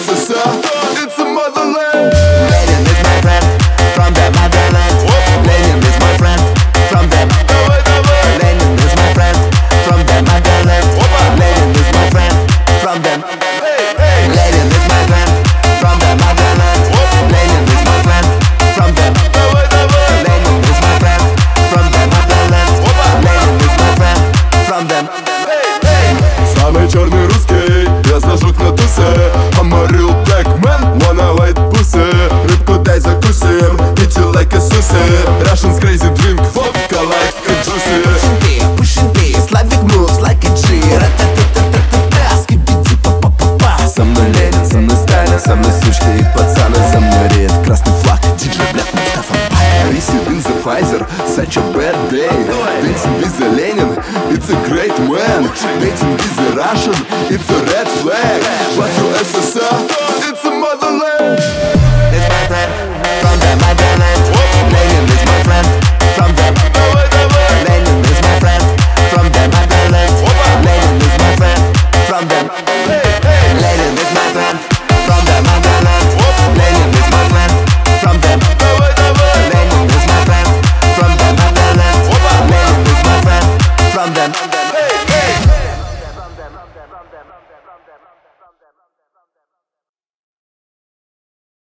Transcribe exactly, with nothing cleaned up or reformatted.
эс эс эр, it's a motherland. Lenin is my friend from the motherland. Lenin is my friend from the Lenin is my friend from the motherland. Lenin is my friend from the Lenin is my friend from the motherland. Lenin is my friend from the Lenin is my friend from the motherland. Lenin is my friend from the Самый черный русский, я зажуг на тусе. I'm a real black man, wanna white pussy. Рыбку дай закусим, eat you like a sushi. Russians crazy drink vodka like a juicy. Pushing P, pushing P, Slavic moves like a G. Ра-та-та-та-та-та-та, скибиди-па-па-па-па. Со мной Ленин, со мной Сталин, со мной сучки и пацаны. За мной реет красный флаг, диджей Блэк Мустафа Байер. Receiving the Pfizer, such a bad day. Dating with the Lenin, it's a great man. Dating with the Russian, it's a red flag. But U S S R, it's a motherland. Is my friend from the motherland. Lenin is my friend from the Lenin is my friend from the motherland. Lenin is my friend from the Lenin is my friend from the motherland.